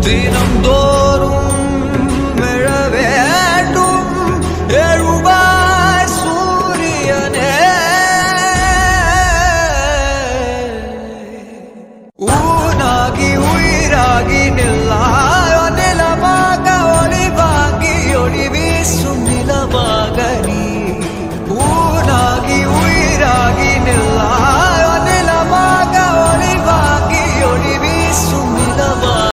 தினம்தோறும் எழ வேண்டும் எழுவாய் சூரியனே. ஊனாகி உயிராகி நில்